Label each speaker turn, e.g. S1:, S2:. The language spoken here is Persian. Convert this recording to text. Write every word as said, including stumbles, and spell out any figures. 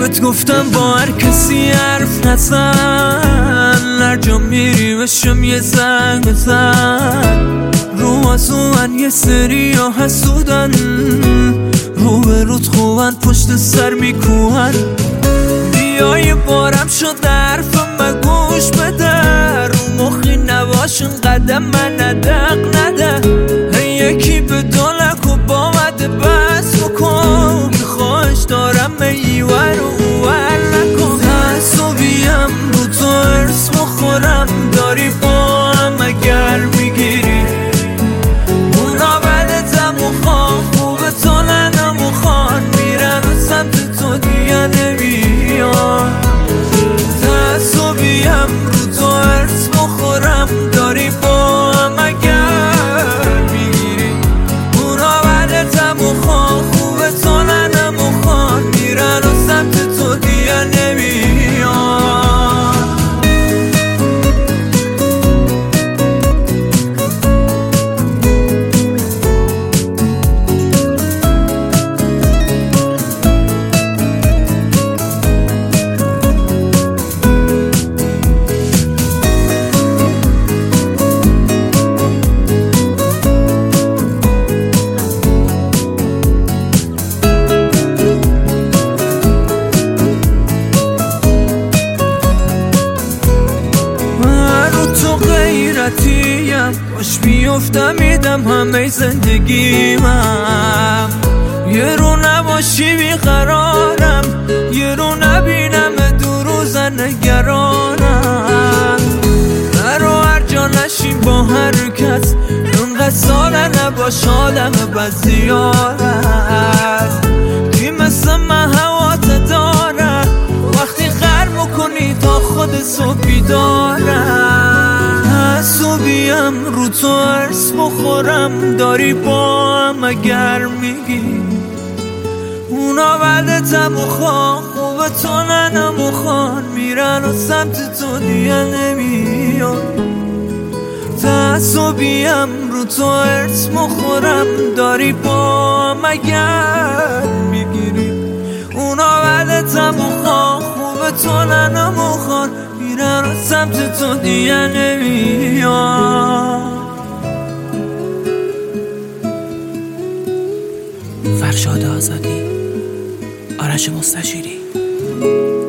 S1: بهت گفتم با هر کسی حرف نزن، هر جا میری بشم یه زنگ بزن. رو از من یه سری ها حسودن، رو به رود خوبن پشت سر میکوهن. بیای بارم شد حرفم و گوش بده، رو مخی نباشن قدم من ندق نده. یکی به دولک و بامده بس بکن، خواهش دارم ایور و اول نکن. تعصبیم رو تو ارس مخورم، داری با هم اگر میگیری اونا بدتم و خواه خوبه تو ننم و خان میرن و سمت تو دیگه نمیان. تعصبیم رو تو ارس مخورم، داری با هم اگر میگیری اونا بدتم و خواه خوبه تو ننم و خان میرن و سمت تو دیگه نمیان. باش بیفتم میدم همه زندگیمم، یه رو نباشی بیقرارم، یه رو نبینم دو روز نگرانم. نرو هر جا نشیم با حرکت، اینقدر ساله نباش آدم بزیارت. کی مثل من هوات داره وقتی غر میکنی تا خود صبحی دارم. تعصبیم رو تو ارس بخورم، داری با هم اگر میگی اونا بدتم و خواه خوبه تو ننم و خان میرن و سمت تو دیگه نمیان. تعصبیم رو تو ارس بخورم، داری با هم اگر میگیری اونا بدتم و خواه خوبه تو ننم و خان میرن و سمت تو دیگه نمیان.
S2: فرشاد آزادی، آرش مستشیری.